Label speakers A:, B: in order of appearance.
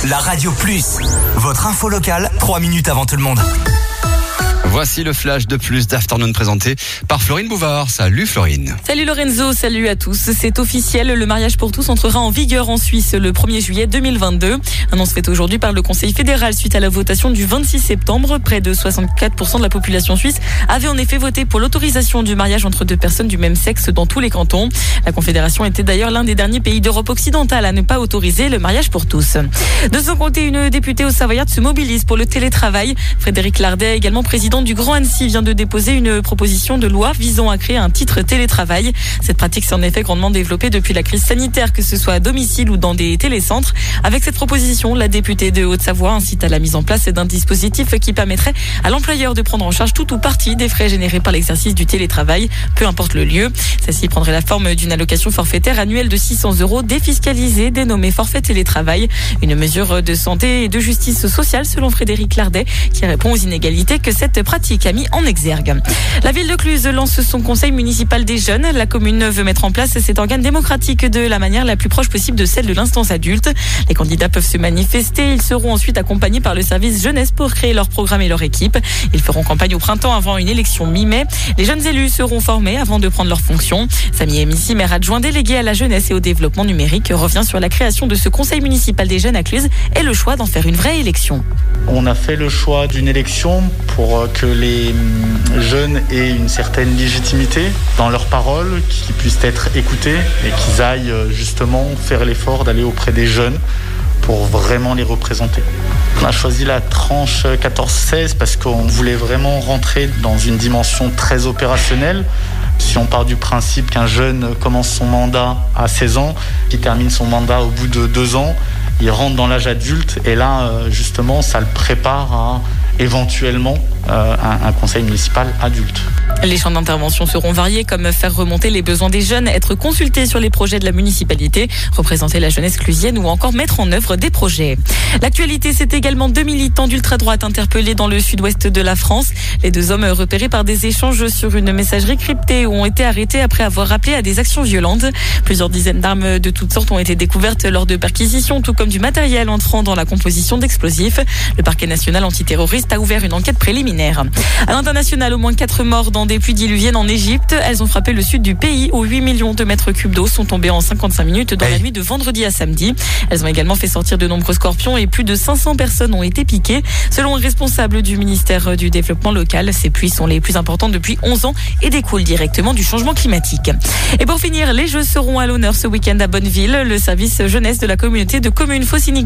A: La Radio Plus, votre info locale, 3 minutes avant tout le monde.
B: Voici le flash de plus d'Afternoon présenté par Florine Bouvard. Salut Florine.
C: Salut Lorenzo, salut à tous. C'est officiel, le mariage pour tous entrera en vigueur en Suisse le 1er juillet 2022. Annonce faite aujourd'hui par le Conseil fédéral suite à la votation du 26 septembre. Près de 64% de la population suisse avait en effet voté pour l'autorisation du mariage entre deux personnes du même sexe dans tous les cantons. La Confédération était d'ailleurs l'un des derniers pays d'Europe occidentale à ne pas autoriser le mariage pour tous. De son côté, une députée au Savoyard se mobilise pour le télétravail. Frédéric Lardet, également président du Grand Annecy, vient de déposer une proposition de loi visant à créer un titre télétravail. Cette pratique s'est en effet grandement développée depuis la crise sanitaire, que ce soit à domicile ou dans des télécentres. Avec cette proposition, la députée de Haute-Savoie incite à la mise en place d'un dispositif qui permettrait à l'employeur de prendre en charge tout ou partie des frais générés par l'exercice du télétravail, peu importe le lieu. Celle-ci prendrait la forme d'une allocation forfaitaire annuelle de 600 € défiscalisée, dénommée forfait télétravail. Une mesure de santé et de justice sociale selon Frédéric Lardet, qui répond aux inégalités que cette pratique a mis en exergue. La ville de Cluses lance son conseil municipal des jeunes. La commune veut mettre en place cet organe démocratique de la manière la plus proche possible de celle de l'instance adulte. Les candidats peuvent se manifester. Ils seront ensuite accompagnés par le service jeunesse pour créer leur programme et leur équipe. Ils feront campagne au printemps avant une élection mi-mai. Les jeunes élus seront formés avant de prendre leurs fonctions. Samy Emissi, maire adjoint délégué à la jeunesse et au développement numérique, revient sur la création de ce conseil municipal des jeunes à Cluses et le choix d'en faire une vraie élection.
D: On a fait le choix d'une élection pour que les jeunes aient une certaine légitimité dans leurs paroles, qu'ils puissent être écoutés et qu'ils aillent justement faire l'effort d'aller auprès des jeunes pour vraiment les représenter. On a choisi la tranche 14-16 parce qu'on voulait vraiment rentrer dans une dimension très opérationnelle. Si on part du principe qu'un jeune commence son mandat à 16 ans, qui termine son mandat au bout de 2 ans, il rentre dans l'âge adulte et là, justement, ça le prépare à éventuellement un conseil municipal adulte.
C: Les champs d'intervention seront variés, comme faire remonter les besoins des jeunes, être consultés sur les projets de la municipalité, représenter la jeunesse clusienne ou encore mettre en œuvre des projets. L'actualité, c'est également 2 militants d'ultra-droite interpellés dans le sud-ouest de la France. Les 2 hommes repérés par des échanges sur une messagerie cryptée ont été arrêtés après avoir appelé à des actions violentes. Plusieurs dizaines d'armes de toutes sortes ont été découvertes lors de perquisitions, tout comme du matériel entrant dans la composition d'explosifs. Le parquet national antiterroriste a ouvert une enquête préliminaire. À l'international, au moins 4 morts dans des pluies diluviennes en Égypte. Elles ont frappé le sud du pays où 8 millions de mètres cubes d'eau sont tombés en 55 minutes dans la nuit de vendredi à samedi. Elles ont également fait sortir de nombreux scorpions et plus de 500 personnes ont été piquées. Selon un responsable du ministère du Développement local, ces pluies sont les plus importantes depuis 11 ans et découlent directement du changement climatique. Et pour finir, les Jeux seront à l'honneur ce week-end à Bonneville. Le service jeunesse de la communauté de communes Faucigny